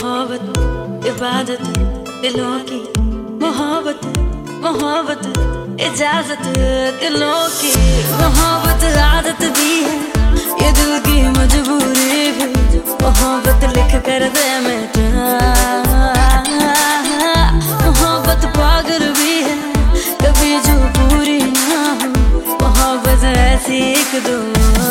मोहब्बत इबादत दिलों की, मोहब्बत मोहब्बत इजाजत दिलों की, मोहब्बत आदत भी है ये दिल की मजबूरी भी, मोहब्बत लिख कर दे मिटा, मोहब्बत पागल भी है कभी जो पूरी ना हो, मोहब्बत ऐसी एक दुआ।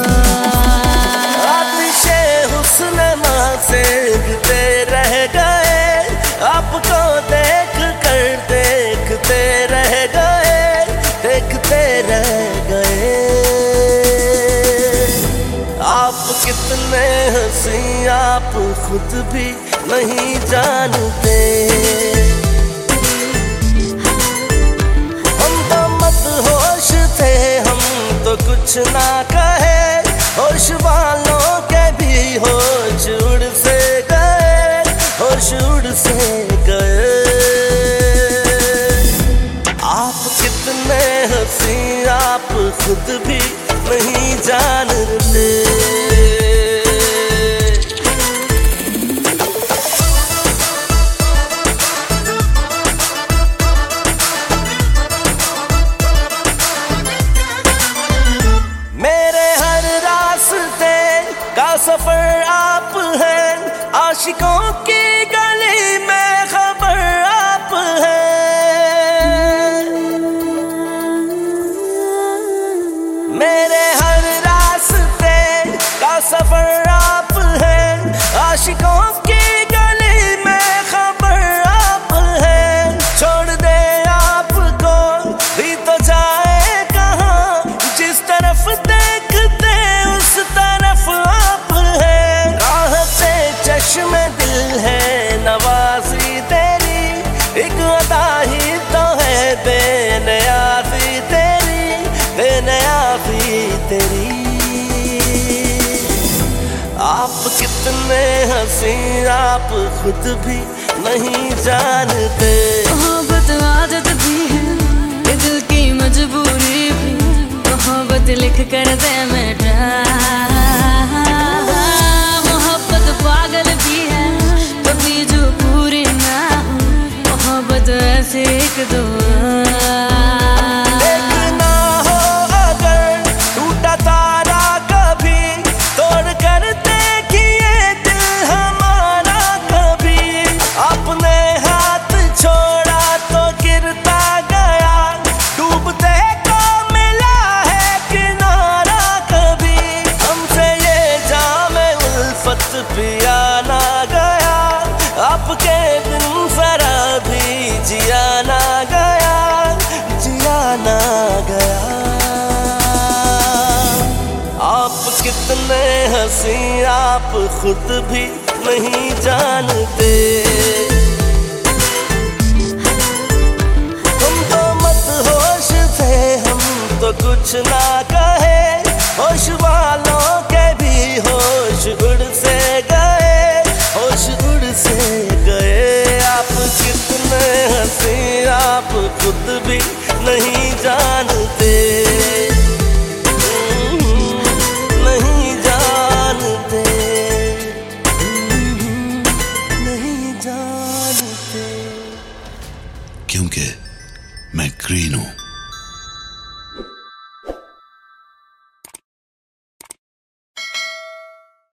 आतिशे हुस्न सेकते रह गए, आपको देख कर देखते रह गए, देखते रह गए। आप कितने हंसी आप खुद भी नहीं जानते, हम तो मदहोश थे, हम तो कुछ ना कहे, होश वालों के भी होश उड़ से गए, होश उड़ से गए। आप कितने हंसी आप खुद भी नहीं जानते। सफर आप हैं, आशिकों की गली में खबर आप हैं, मेरे हर रास्ते का सफर आप हैं, आशिकों की गली में खबर आप हैं। छोड़ दे आपको भी तो जाए कहाँ, जिस तरफ देखते उस तरफ में दिल है नवाजी तेरी, एक अदा ही तो है बेनियाज़ी तेरी, बेनियाज़ी तेरी। आप कितने हंसी आप खुद भी नहीं जानते, मोहब्बत आदत भी है ये दिल की मजबूरी भी, मोहब्बत लिख कर दे मिटा, पागल भी है कभी जो पूरी ना हो, मोहब्बत ऐसे एक दुआ। देखना हो अगर टूटा तारा कभी, तोड़ कर देखिए दिल हमारा कभी, अपने हाथ छोड़ा तो गिरता गया, डूबते को मिला है किनारा कभी, हमसे ये जाम उल्फत पिया ना गया, आपके बिन जरा भी जिया ना गया, जिया ना गया। आप कितने हंसी आप खुद भी नहीं जानते, हम तो मदहोश थे, हम तो कुछ ना कहे, होश वालों